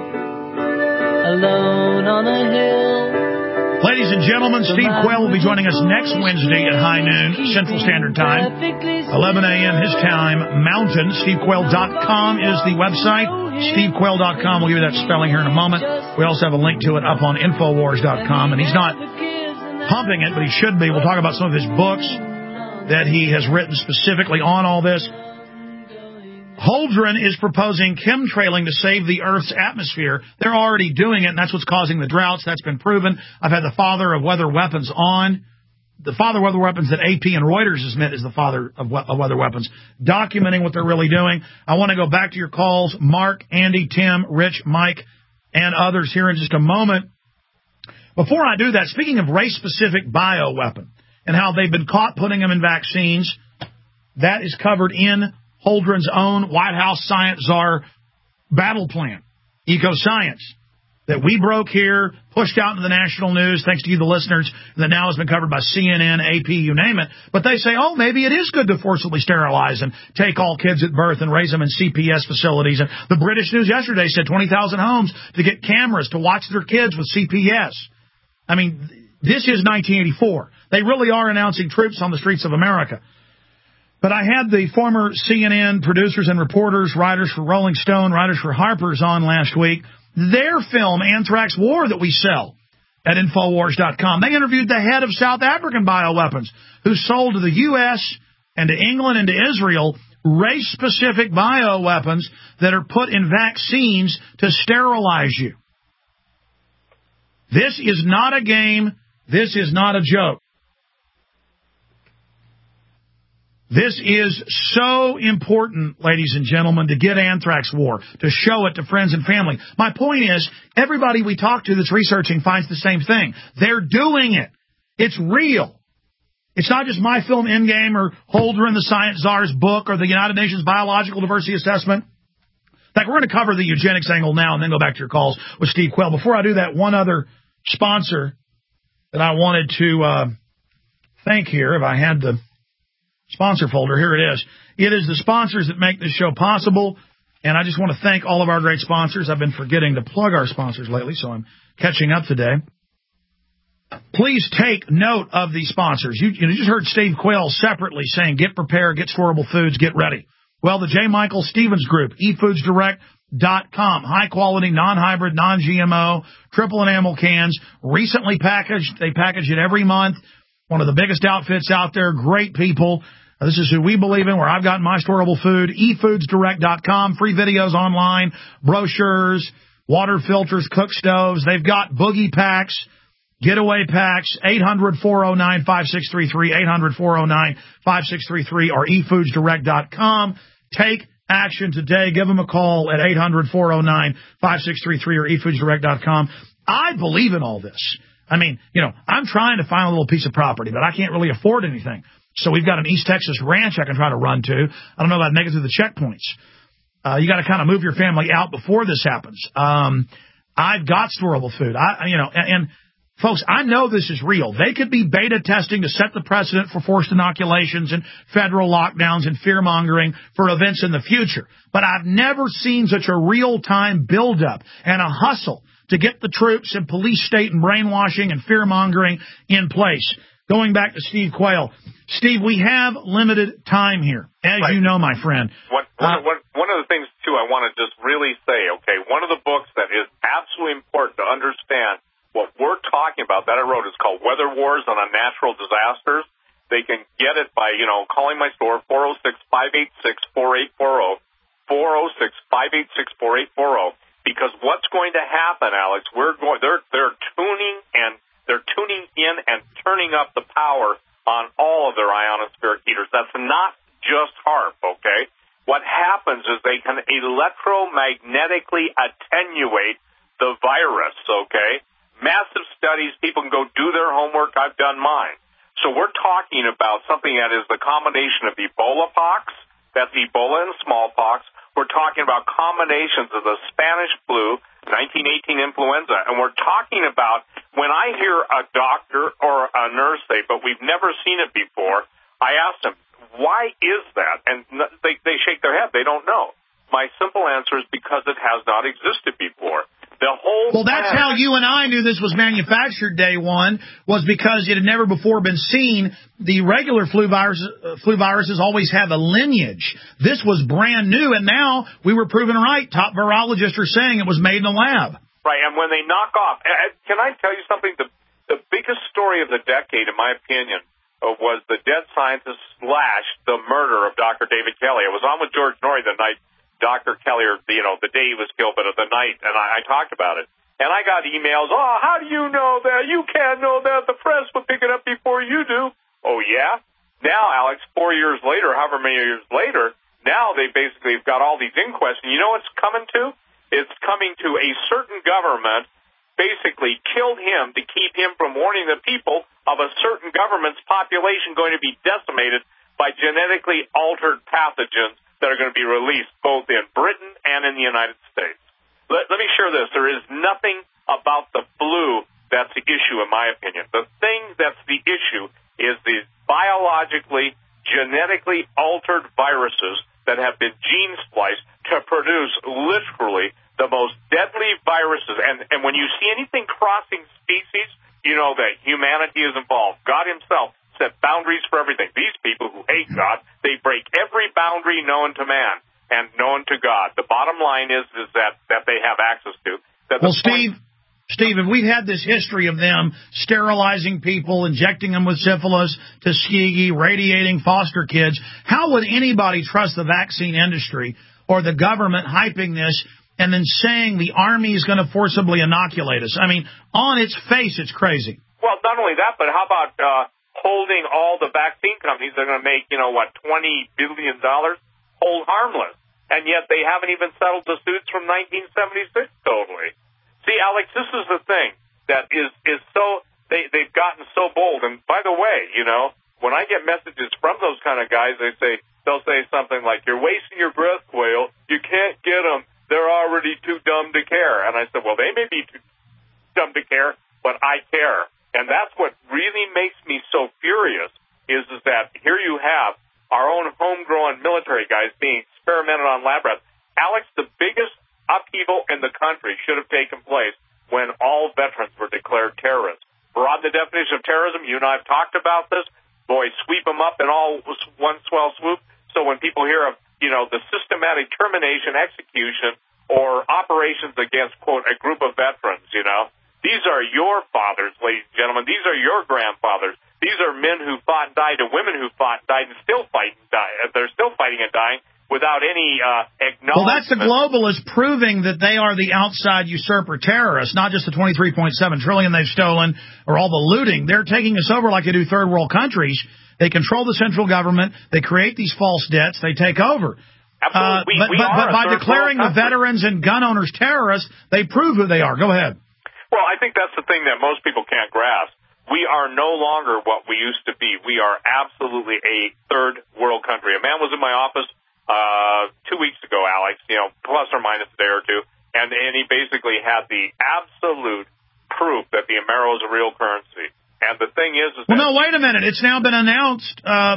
alone on a hill. Ladies and gentlemen, Steve Quayle will be joining us next Wednesday at high noon Central Standard Time, 11 a.m. his time, Mountain. SteveQuayle.com is the website. SteveQuayle.com. We'll give you that spelling here in a moment. We also have a link to it up on Infowars.com. And he's not pumping it, but he should be. We'll talk about some of his books that he has written specifically on all this. Holdren is proposing chemtrailing to save the Earth's atmosphere. They're already doing it, and that's what's causing the droughts. That's been proven. I've had the father of weather weapons on. The father of weather weapons that AP and Reuters has met is the father of weather weapons, documenting what they're really doing. I want to go back to your calls, Mark, Andy, Tim, Rich, Mike, and others here in just a moment. Before I do that, speaking of race-specific bioweapon and how they've been caught putting them in vaccines, that is covered in Holdren's own White House science czar battle plan, Ecoscience, that we broke here, pushed out into the national news, thanks to you, the listeners, that now has been covered by CNN, AP, you name it. But they say, oh, maybe it is good to forcibly sterilize and take all kids at birth and raise them in CPS facilities. And the British news yesterday said 20,000 homes to get cameras to watch their kids with CPS. I mean, this is 1984. They really are announcing troops on the streets of America. But I had the former CNN producers and reporters, writers for Rolling Stone, writers for Harper's on last week. Their film, Anthrax War, that we sell at Infowars.com. They interviewed the head of South African bioweapons, who sold to the U.S. and to England and to Israel race-specific bioweapons that are put in vaccines to sterilize you. This is not a game. This is not a joke. This is so important, ladies and gentlemen, to get Anthrax War, to show it to friends and family. My point is, everybody we talk to that's researching finds the same thing. They're doing it. It's real. It's not just my film Endgame or Holder and the Science Czar's book or the United Nations Biological Diversity Assessment. In fact, we're going to cover the eugenics angle now and then go back to your calls with Steve Quayle. Before I do that, one other sponsor that I wanted to thank here, if I had the sponsor folder, here it is. It is the sponsors that make this show possible, and I just want to thank all of our great sponsors. I've been forgetting to plug our sponsors lately, so I'm catching up today. Please take note of these sponsors. You just heard Steve Quayle separately saying, get prepared, get storable foods, get ready. Well, the J. Michael Stevens Group, eFoodsDirect.com, high-quality, non-hybrid, non-GMO, triple enamel cans, recently packaged. They package it every month. One of the biggest outfits out there, great people. This is who we believe in, where I've gotten my storable food, eFoodsDirect.com, free videos online, brochures, water filters, cook stoves. They've got boogie packs, getaway packs, 800-409-5633, 800-409-5633, or eFoodsDirect.com. Take action today. Give them a call at 800-409-5633 or eFoodsDirect.com. I believe in all this. I mean, I'm trying to find a little piece of property, but I can't really afford anything. So we've got an East Texas ranch I can try to run to. I don't know if I'd make it through the checkpoints. You got to kind of move your family out before this happens. I've got storable food. And folks, I know this is real. They could be beta testing to set the precedent for forced inoculations and federal lockdowns and fear-mongering for events in the future. But I've never seen such a real-time buildup and a hustle to get the troops and police state and brainwashing and fear-mongering in place. Going back to Steve Quayle. Steve, we have limited time here, as you know, my friend. One of the things, too, I want to just really say, okay, one of the books that is absolutely important to understand what we're talking about that I wrote is called Weather Wars on Unnatural Disasters. They can get it by, calling my store, 406-586-4840, 406-586-4840. Because what's going to happen, Alex? They're tuning in and turning up the power on all of their ionospheric heaters. That's not just HAARP, okay? What happens is they can electromagnetically attenuate the virus, okay? Massive studies. People can go do their homework. I've done mine. So we're talking about something that is the combination of Ebola pox, that's Ebola and smallpox. We're talking about combinations of the Spanish flu, 1918 influenza, and we're talking about when I hear a doctor or a nurse say, but we've never seen it before, I ask them, why is that? And they shake their head. They don't know. My simple answer is because it has not existed before. Well, that's how you and I knew this was manufactured day one, was because it had never before been seen. The regular flu viruses always have a lineage. This was brand new, and now we were proven right. Top virologists are saying it was made in a lab. Right, and when they knock off, can I tell you something? The biggest story of the decade, in my opinion, was the dead scientist / the murder of Dr. David Kelly. I was on with George Norrie the night Dr. Kelly, the day he was killed, but the night, and I talked about it. And I got emails, how do you know that? You can't know that. The press will pick it up before you do. Oh, yeah? Now, Alex, 4 years later, however many years later, now they basically have got all these inquests. And you know what it's coming to? It's coming to a certain government basically killed him to keep him from warning the people of a certain government's population going to be decimated by genetically altered pathogens that are going to be released both in Britain and in the United States. Let me share this. There is nothing about the flu that's the issue, in my opinion. The thing that's the issue is the biologically, genetically altered viruses that have been gene spliced to produce literally the most deadly viruses. And when you see anything crossing species, you know that humanity is involved. God himself set boundaries for everything. These people who hate God, they break every boundary known to man and known to God. The bottom line is that they have access to. Well, Steve, if we've had this history of them sterilizing people, injecting them with syphilis, Tuskegee, radiating foster kids, how would anybody trust the vaccine industry or the government hyping this and then saying the Army is going to forcibly inoculate us? I mean, on its face, it's crazy. Well, not only that, but how about holding all the vaccine companies that are going to make, $20 billion, hold harmless. And yet they haven't even settled the suits from 1976 totally. See, Alex, this is the thing that is so, they've gotten so bold. And by the way, when I get messages from those kind of guys, they'll say something like, "You're wasting your breath, Quayle. You can't get them. They're already too dumb to care." And I said, well, they may be too dumb to care, but I care. And that's what really makes me so furious is that here you have our own homegrown military guys being experimented on lab rats. Alex, the biggest upheaval in the country should have taken place when all veterans were declared terrorists. Broaden the definition of terrorism. You and I have talked about this. Boy, sweep them up in all one swell swoop. So when people hear of, the systematic termination, execution, or operations against, quote, a group of veterans, these are your fathers, ladies and gentlemen. These are your grandfathers. These are men who fought and died and women who fought and died and still fight and die. They're still fighting and dying without any acknowledgement. Well, that's the globalists proving that they are the outside usurper terrorists, not just the $23.7 trillion they've stolen or all the looting. They're taking us over like they do third world countries. They control the central government. They create these false debts. They take over. Absolutely. But by declaring the veterans and gun owners terrorists, they prove who they are. Go ahead. Well, I think that's the thing that most people can't grasp. We are no longer what we used to be. We are absolutely a third world country. A man was in my office 2 weeks ago, Alex, plus or minus a day or two, and he basically had the absolute proof that the Amero is a real currency. And the thing is well, no, wait a minute. It's now been announced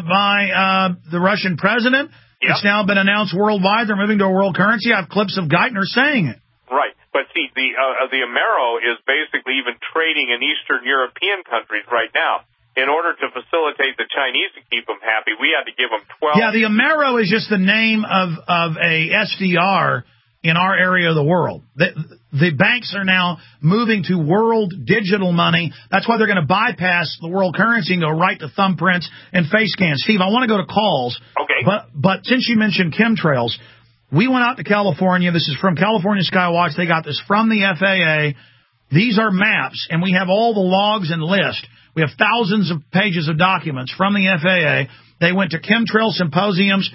by the Russian president. Yep. It's now been announced worldwide. They're moving to a world currency. I have clips of Geithner saying it. Right. But see, the Amero is basically even trading in Eastern European countries right now. In order to facilitate the Chinese to keep them happy, we had to give them 12. Yeah, the Amero is just the name of a SDR in our area of the world. The banks are now moving to world digital money. That's why they're going to bypass the world currency and go right to thumbprints and face scans. Steve, I want to go to calls. Okay. But since you mentioned chemtrails, we went out to California. This is from California Skywatch. They got this from the FAA. These are maps, and we have all the logs and lists. We have thousands of pages of documents from the FAA. They went to chemtrail symposiums.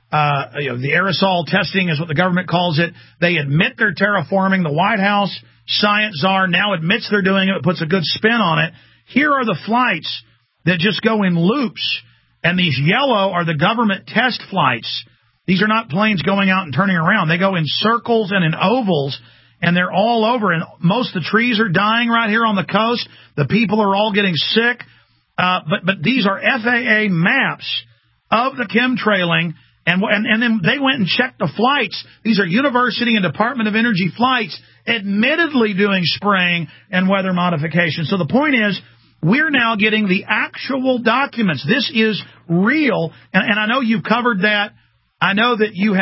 The aerosol testing is what the government calls it. They admit they're terraforming. The White House science czar now admits they're doing it, puts a good spin on it. Here are the flights that just go in loops, and these yellow are the government test flights. These are not planes going out and turning around. They go in circles and in ovals, and they're all over. And most of the trees are dying right here on the coast. The people are all getting sick. But these are FAA maps of the chemtrailing. And then they went and checked the flights. These are University and Department of Energy flights admittedly doing spraying and weather modification. So the point is, we're now getting the actual documents. This is real. And I know you've covered that. I know that you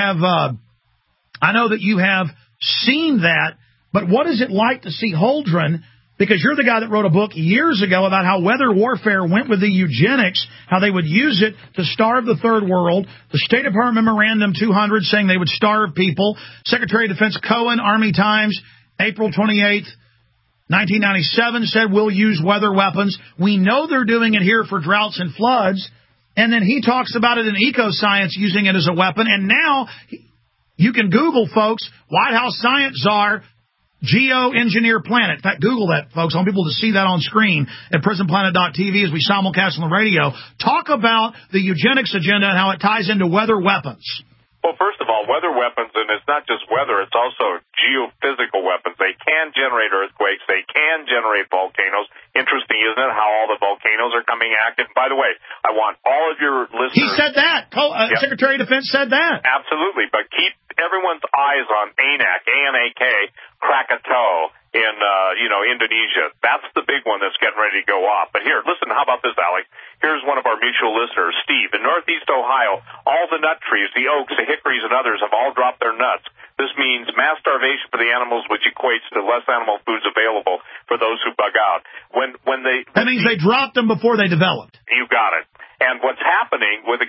have seen that. But what is it like to see Holdren? Because you're the guy that wrote a book years ago about how weather warfare went with the eugenics, how they would use it to starve the third world. The State Department Memorandum 200 saying they would starve people. Secretary of Defense Cohen, Army Times, April 28th, 1997, said we'll use weather weapons. We know they're doing it here for droughts and floods. And then he talks about it in Ecoscience using it as a weapon. And now you can Google, folks, White House science czar, geoengineer planet. In fact, Google that, folks. I want people to see that on screen at prisonplanet.tv as we simulcast on the radio. Talk about the eugenics agenda and how it ties into weather weapons. Well, first of all, weather weapons, and it's not just weather, it's also geophysical weapons. They can generate earthquakes. They can generate volcanoes. Interesting, isn't it, how all the volcanoes are coming active? And by the way, I want all of your listeners... He said that. Yep. Secretary of Defense said that. Absolutely, but keep everyone's eyes on ANAC, A-N-A-K, Krakatau in, Indonesia. That's the big one that's getting ready to go off. But here, listen, how about this, Alex? Here's one of our mutual listeners, Steve. In Northeast Ohio, all the nut trees, the oaks, the hickories, and others have all dropped their nuts. This means mass starvation for the animals, which equates to less animal foods available for those who bug out. That means they dropped them before they developed. You got it. And what's happening with the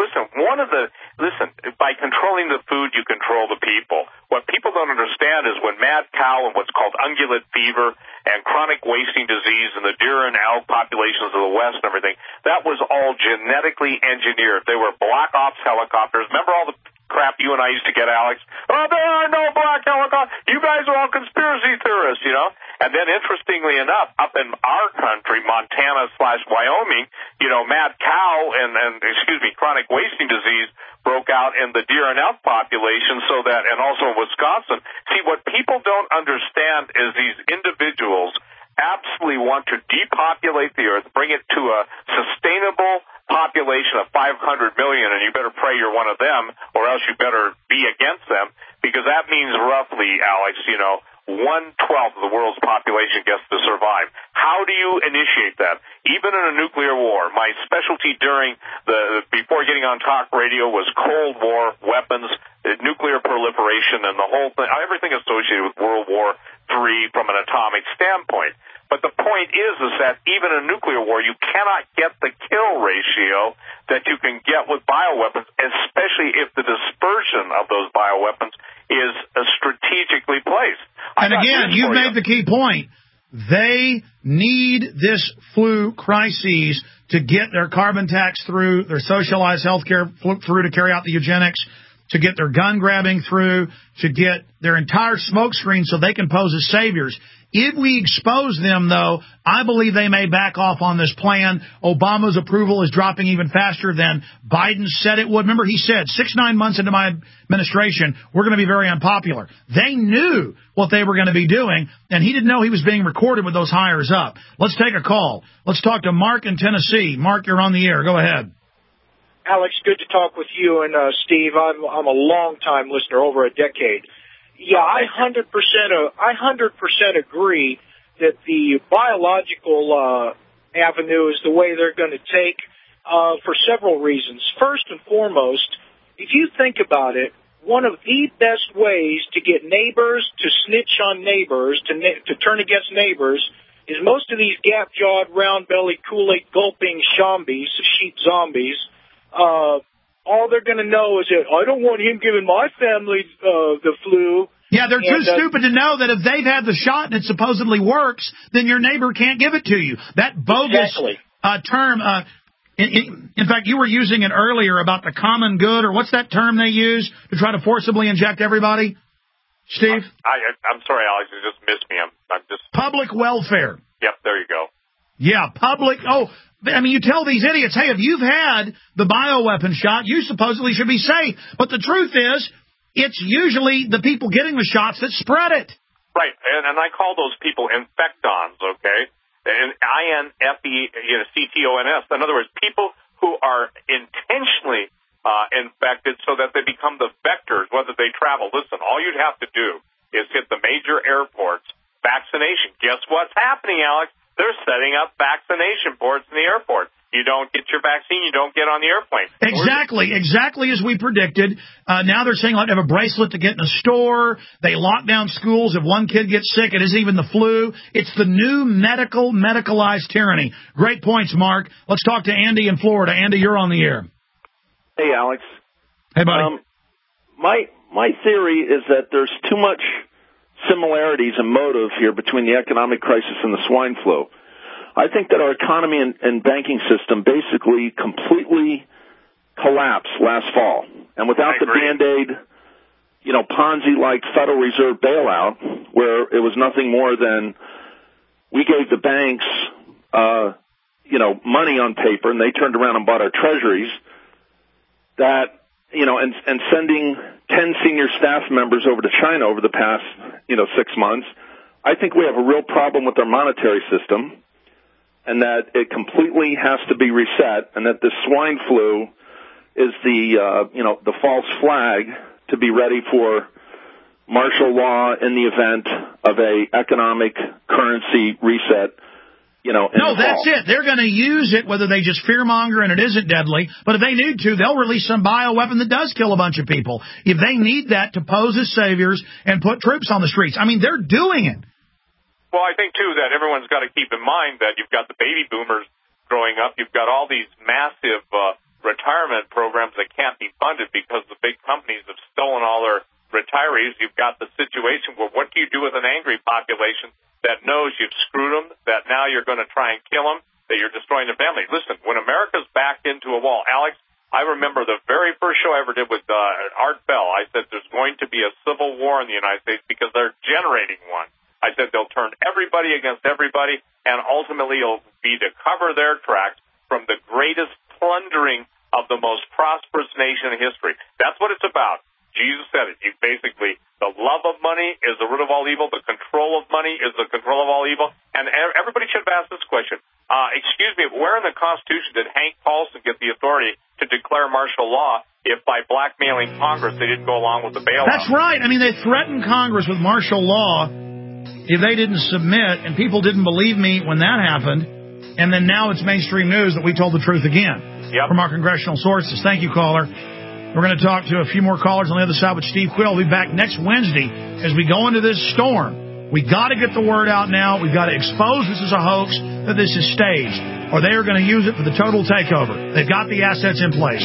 by controlling the food, you control the people. What people don't understand is when mad cow and what's called ungulate fever and chronic wasting disease in the deer and elk populations of the West and everything, that was all genetically engineered. They were black ops helicopters. Remember all the crap you and I used to get, Alex? Oh, there are no black helicopters. You guys are all conspiracy theorists, you know? And then, interestingly enough, up in our country, Montana/Wyoming, mad cow and chronic wasting disease broke out in the deer and elk population, and also in Wisconsin. See, what people don't understand is these individuals absolutely want to depopulate the earth, bring it to a sustainable population of 500 million, and you better pray you're one of them, or else you better be against them, because that means roughly, Alex, 1/12 of the world's population gets to survive. How do you initiate that? Even in a nuclear war, my specialty before getting on talk radio was Cold War weapons, nuclear proliferation, and the whole thing, everything associated with World War III from an atomic standpoint. But the point is that even in a nuclear war, you cannot get the kill ratio that you can get with bioweapons, especially if the dispersion of those bioweapons is strategically placed. And again, you've made the key point. They need this flu crises to get their carbon tax through, their socialized health care through to carry out the eugenics, to get their gun grabbing through, to get their entire smoke screen so they can pose as saviors. If we expose them, though, I believe they may back off on this plan. Obama's approval is dropping even faster than Biden said it would. Remember, he said 6-9 months into my administration, we're going to be very unpopular. They knew what they were going to be doing, and he didn't know he was being recorded with those hires up. Let's take a call. Let's talk to Mark in Tennessee. Mark, you're on the air. Go ahead. Alex, good to talk with you and Steve. I'm a long-time listener, over a decade. Yeah, I 100% agree that the biological avenue is the way they're going to take for several reasons. First and foremost, if you think about it, one of the best ways to get neighbors to snitch on neighbors, to turn against neighbors, is most of these gap-jawed, round-bellied, Kool-Aid gulping sheep zombies, all they're going to know is that I don't want him giving my family the flu. Yeah, they're too stupid to know that if they've had the shot and it supposedly works, then your neighbor can't give it to you. That bogus term, in fact, you were using it earlier about the common good, or what's that term they use to try to forcibly inject everybody? Steve? I'm sorry, Alex, you just missed me. I'm just... Public welfare. Yep, there you go. Yeah, you tell these idiots, hey, if you've had the bioweapon shot, you supposedly should be safe. But the truth is, it's usually the people getting the shots that spread it. Right, and I call those people infectons, okay? And INFECTONS. In other words, people who are intentionally infected so that they become the vectors, whether they travel. Listen, all you'd have to do is hit the major airports, vaccination. Guess what's happening, Alex? They're setting up vaccination ports in the airport. You don't get your vaccine, you don't get on the airplane. Exactly as we predicted. Now they're saying, have a bracelet to get in a store. They lock down schools. If one kid gets sick, it isn't even the flu. It's the new medicalized tyranny. Great points, Mark. Let's talk to Andy in Florida. Andy, you're on the air. Hey, Alex. Hey, buddy. My theory is that there's too much similarities and motive here between the economic crisis and the swine flu. I think that our economy and banking system basically completely collapsed last fall. And without the Band-Aid, Ponzi-like Federal Reserve bailout, where it was nothing more than we gave the banks, money on paper, and they turned around and bought our treasuries, and sending 10 senior staff members over to China over the past, 6 months, I think we have a real problem with our monetary system, and that it completely has to be reset, and that the swine flu is the false flag to be ready for martial law in the event of a economic currency reset. No, that's it. They're going to use it, whether they just fearmonger and it isn't deadly. But if they need to, they'll release some bioweapon that does kill a bunch of people. If they need that to pose as saviors and put troops on the streets. I mean, they're doing it. Well, I think, too, that everyone's got to keep in mind that you've got the baby boomers growing up. You've got all these massive retirement programs that can't be funded because the big companies have stolen all their retirees. You've got the situation where what do you do with an angry population that knows you've screwed them, that now you're going to try and kill them, that you're destroying their family? Listen, when America's backed into a wall, Alex, I remember the very first show I ever did with Art Bell. I said there's going to be a civil war in the United States because they're generating one. I said they'll turn everybody against everybody, and ultimately it'll be to cover their tracks from the greatest plundering of the most prosperous nation in history. That's what it's about. Jesus said it. Basically, the love of money is the root of all evil. The control of money is the control of all evil. And everybody should have asked this question. Excuse me, where in the Constitution did Hank Paulson get the authority to declare martial law if by blackmailing Congress they didn't go along with the bailout? That's right. I mean, they threatened Congress with martial law if they didn't submit, and people didn't believe me when that happened. And then now it's mainstream news that we told the truth again from our congressional sources. Thank you, caller. We're going to talk to a few more callers on the other side with Steve Quayle. We'll be back next Wednesday as we go into this storm. We got to get the word out now. We've got to expose this is a hoax, that this is staged, or they are going to use it for the total takeover. They've got the assets in place.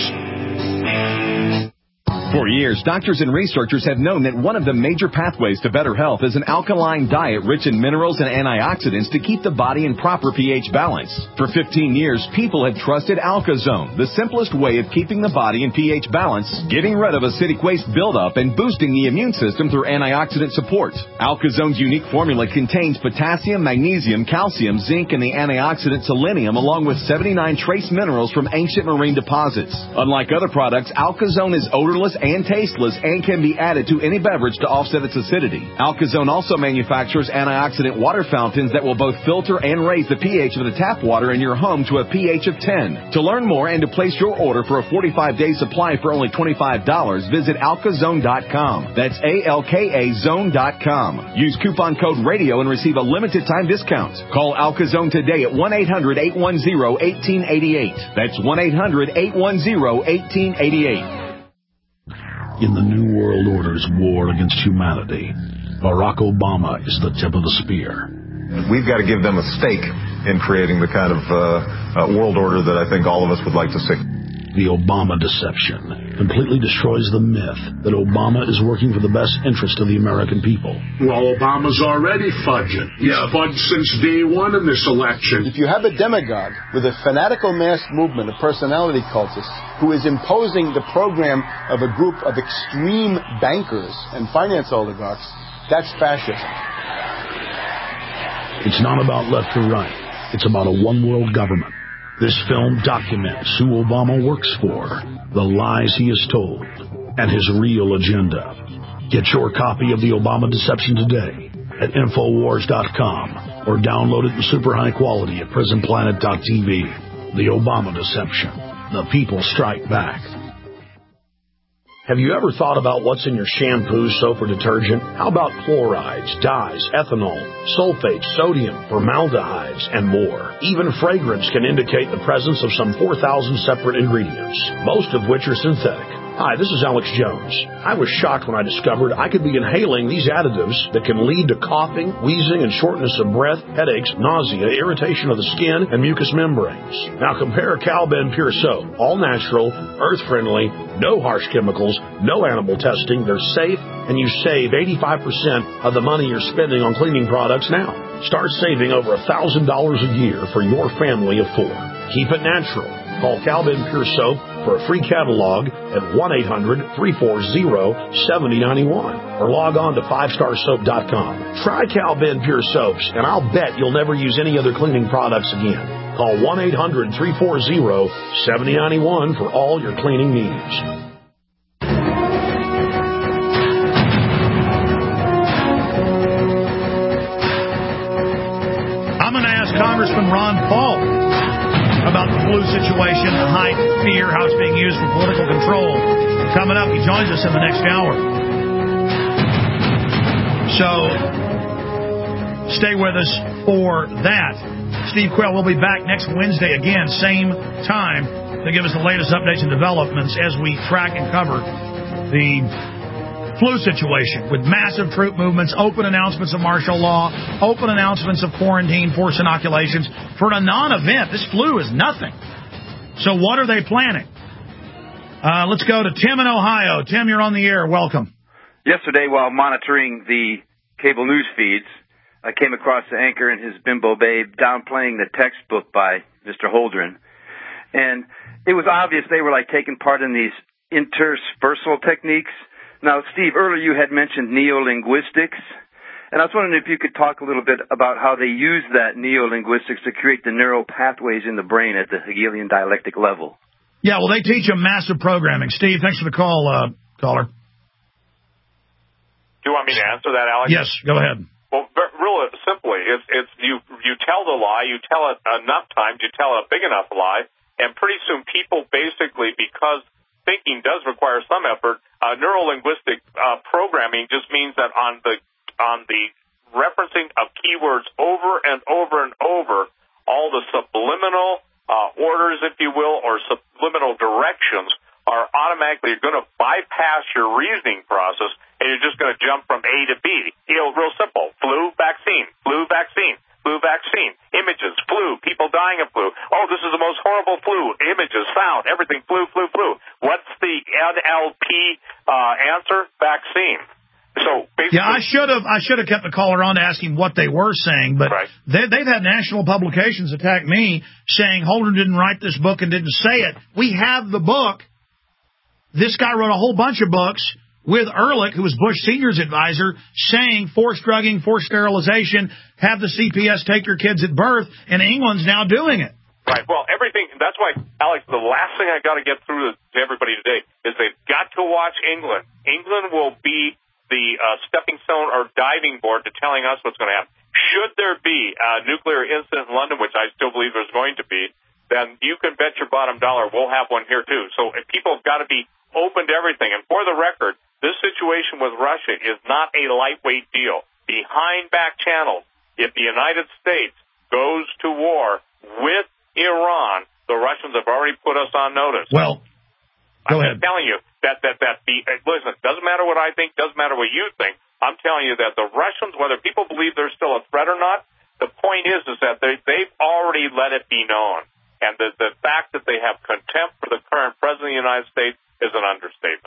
For years, doctors and researchers have known that one of the major pathways to better health is an alkaline diet rich in minerals and antioxidants to keep the body in proper pH balance. For 15 years, people have trusted AlkaZone, the simplest way of keeping the body in pH balance, getting rid of acidic waste buildup, and boosting the immune system through antioxidant support. AlkaZone's unique formula contains potassium, magnesium, calcium, zinc, and the antioxidant selenium, along with 79 trace minerals from ancient marine deposits. Unlike other products, AlkaZone is odorless and tasteless and can be added to any beverage to offset its acidity. AlkaZone also manufactures antioxidant water fountains that will both filter and raise the pH of the tap water in your home to a pH of 10. To learn more and to place your order for a 45-day supply for only $25, visit alkazone.com. That's ALKA zone.com. Use coupon code RADIO and receive a limited time discount. Call AlkaZone today at 1-800-810-1888. That's 1-800-810-1888. In the New World Order's war against humanity, Barack Obama is the tip of the spear. We've got to give them a stake in creating the kind of world order that I think all of us would like to see. The Obama deception completely destroys the myth that Obama is working for the best interest of the American people. Well, Obama's already fudging. He's fudged since day one in this election. If you have a demagogue with a fanatical mass movement of personality cultists who is imposing the program of a group of extreme bankers and finance oligarchs, that's fascism. It's not about left or right. It's about a one-world government. This film documents who Obama works for, the lies he has told, and his real agenda. Get your copy of The Obama Deception today at Infowars.com or download it in super high quality at PrisonPlanet.tv. The Obama Deception. The people strike back. Have you ever thought about what's in your shampoo, soap, or detergent? How about chlorides, dyes, ethanol, sulfates, sodium, formaldehydes, and more? Even fragrance can indicate the presence of some 4,000 separate ingredients, most of which are synthetic. Hi, this is Alex Jones. I was shocked when I discovered I could be inhaling these additives that can lead to coughing, wheezing, and shortness of breath, headaches, nausea, irritation of the skin, and mucous membranes. Now compare Cal-Ben Pure Soap. All natural, earth-friendly, no harsh chemicals, no animal testing. They're safe, and you save 85% of the money you're spending on cleaning products now. Start saving over $1,000 a year for your family of 4. Keep it natural. Call Cal-Ben Pure Soap for a free catalog at 1-800-340-7091 or log on to 5starsoap.com. Try Cal-Ben Pure Soaps, and I'll bet you'll never use any other cleaning products again. Call 1-800-340-7091 for all your cleaning needs. I'm going to ask Congressman Ron Paul about the flu situation, the height, fear, how it's being used for political control. Coming up, he joins us in the next hour. So, stay with us for that. Steve Quayle will be back next Wednesday again, same time, to give us the latest updates and developments as we track and cover the flu situation with massive troop movements, open announcements of martial law, open announcements of quarantine, forced inoculations. For a non-event, this flu is nothing. So what are they planning? Let's go to Tim in Ohio. Tim, you're on the air. Welcome. Yesterday, while monitoring the cable news feeds, I came across the anchor and his bimbo babe downplaying the textbook by Mr. Holdren. And it was obvious they were like taking part in these interspersal techniques. Now, Steve, earlier you had mentioned neolinguistics, and I was wondering if you could talk a little bit about how they use that neolinguistics to create the neural pathways in the brain at the Hegelian dialectic level. Yeah, well, they teach them massive programming. Steve, thanks for the call, caller. Do you want me to answer that, Alex? Yes, go ahead. Well, really simply, it's you tell the lie, you tell it enough times, you tell a big enough lie, and pretty soon people basically, because thinking does require some effort, neuro-linguistic programming just means that on the referencing of keywords over and over and over, all the subliminal orders, if you will, or subliminal directions are automatically going to bypass your reasoning process, and you're just going to jump from A to B. Real simple. Flu, vaccine, flu, vaccine, flu, vaccine. Images, flu, people dying of flu. Oh, this is the most horrible flu. Images, sound, everything, flu, flu, flu. What's the NLP answer? Vaccine. So basically, yeah, I should have kept the caller on to ask him what they were saying, but right. They've had national publications attack me saying Holdren didn't write this book and didn't say it. We have the book. This guy wrote a whole bunch of books with Ehrlich, who was Bush Sr.'s advisor, saying forced drugging, forced sterilization, have the CPS take your kids at birth, and England's now doing it. Right. Well, everything. That's why, Alex, the last thing I got to get through to everybody today is they've got to watch England. England will be the stepping stone or diving board to telling us what's going to happen. Should there be a nuclear incident in London, which I still believe there's going to be, then you can bet your bottom dollar we'll have one here too. So people have got to be open to everything. And for the record, this situation with Russia is not a lightweight deal. Behind back channels, if the United States goes to war with Iran, the Russians have already put us on notice. Well, go ahead. I'm telling you listen, doesn't matter what I think, doesn't matter what you think. I'm telling you that the Russians, whether people believe they're still a threat or not, the point is that they've already let it be known. And the fact that they have contempt for the current president of the United States is an understatement.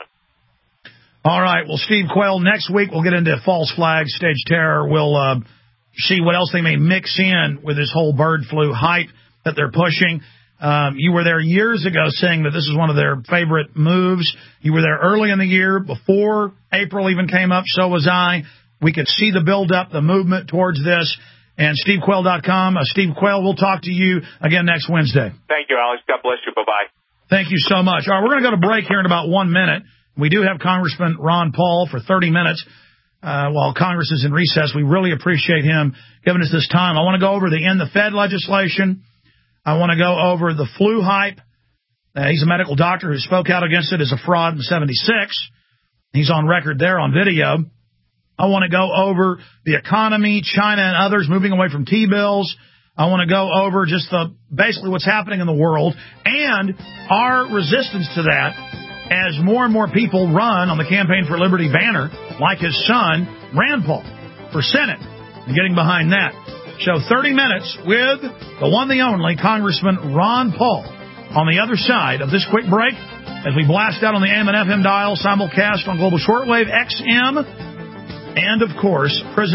All right. Well, Steve Quayle, next week we'll get into false flags, stage terror. We'll see what else they may mix in with this whole bird flu hype that they're pushing. You were there years ago saying that this is one of their favorite moves. You were there early in the year, before April even came up. So was I. We could see the build-up, the movement towards this. And SteveQuayle.com. Steve Quayle, we'll talk to you again next Wednesday. Thank you, Alex. God bless you. Bye-bye. Thank you so much. All right, we're going to go to break here in about 1 minute. We do have Congressman Ron Paul for 30 minutes while Congress is in recess. We really appreciate him giving us this time. I want to go over the End the Fed legislation. I want to go over the flu hype. He's a medical doctor who spoke out against it as a fraud in '76. He's on record there on video. I want to go over the economy, China and others moving away from T-bills. I want to go over just basically what's happening in the world and our resistance to that as more and more people run on the Campaign for Liberty banner, like his son, Rand Paul, for Senate, and getting behind that. So 30 minutes with the one, the only, Congressman Ron Paul on the other side of this quick break as we blast out on the AM and FM dial, simulcast on Global Shortwave, XM, and, of course,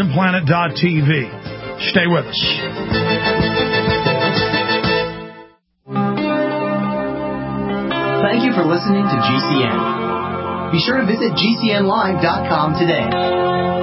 PrisonPlanet.tv. Stay with us. Thank you for listening to GCN. Be sure to visit GCNlive.com today.